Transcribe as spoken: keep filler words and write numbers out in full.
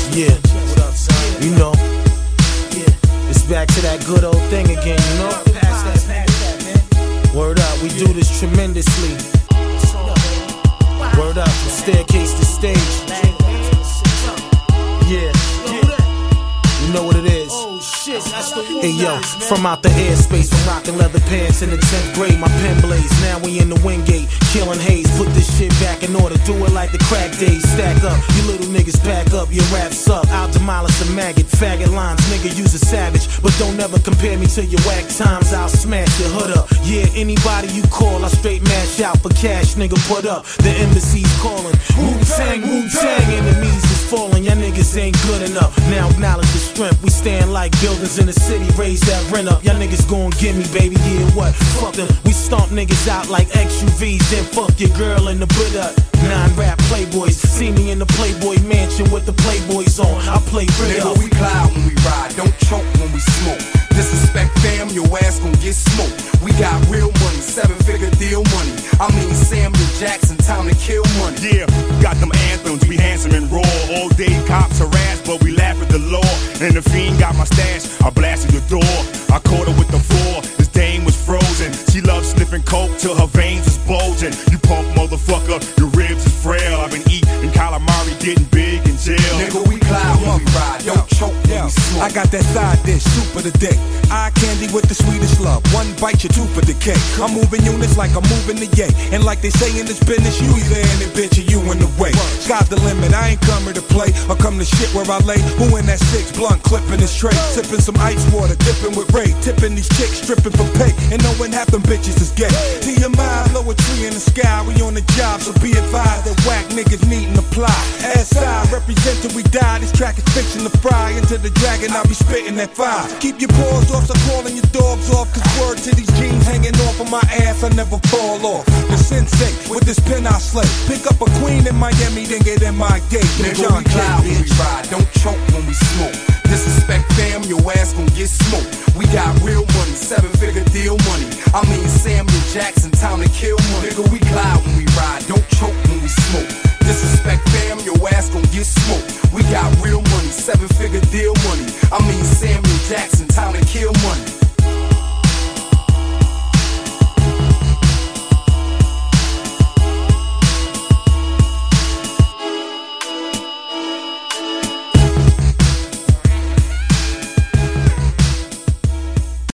Yeah, you know, it's back to that good old thing again, you know. Word up, we do this tremendously. Word up, from staircase to stage. Yeah, you know what it is. Hey yo, from out the airspace, from rocking leather pants in the tenth grade, my pen blades. Now we in the Wingate, killing haze. Put this shit back in order, do it like the crack days. Stack up, you little niggas pack up, your raps up. I'll demolish a maggot, faggot lines, nigga use a savage. But don't ever compare me to your whack times, I'll smash your hood up. Yeah, anybody you call, I straight mash out for cash, nigga put up. The embassy's calling, Wu-Tang, Wu-Tang, enemies is falling. Y'all niggas ain't good enough, now acknowledge the strength. We stand like buildings in the city, raise that rent up. Y'all niggas gon' get me, baby, yeah, what? Fuck them. We stomp niggas out like X U Vs, then fuck your girl in the Buddha. Nine rap playboys, see me in the Playboy mansion with the Playboys on. I play rid up. Nigga, we cloud when we ride, don't choke when we smoke. Disrespect fam, your ass gon' get smoked. We got real money, seven figure deal money. I mean Samuel Jackson, time to kill money. Yeah, got them anthems, we handsome and raw. All day cops harass, but we laugh at the law. And the fiend got my stash, I blasted the door. I caught her with the four, this dame was frozen. She loves sniffing coke till her veins is bulging. You punk motherfucker, your ribs is frail. I've been eating calamari, getting big in jail. Nigga, we cloud when we ride, don't choke when we smoke. I got that side dish, soup of the day. Eye candy with the sweetest love. One bite, your tooth for decay. I'm moving units like I'm moving the yay. And like they say in this business, you either in it, bitch, or you in the way. Sky's the limit, I ain't coming to play or come to shit where I lay. Who in that six blunt, clipping his tray, sipping some ice water, dipping with Ray, tipping these chicks, stripping for pay, and knowing half them bitches is gay. To your mind, blow a tree in the sky, we on the job, so be advised that whack niggas need and apply. S I represent till we die, this track is fiction to fry. Into the dragon, I'll be spitting that fire. Keep your paws off, so calling your dogs off, cause word to these jeans hanging off of my ass, I never fall off. The sensei, with this pen I slay, pick up a queen in Miami, then get in my gate. Nigga, we cloud when we ride, don't choke when we smoke. Disrespect fam, your ass gon' get smoked. We got real money, seven figure deal money. I mean Samuel Jackson, time to kill money. Nigga, we cloud when we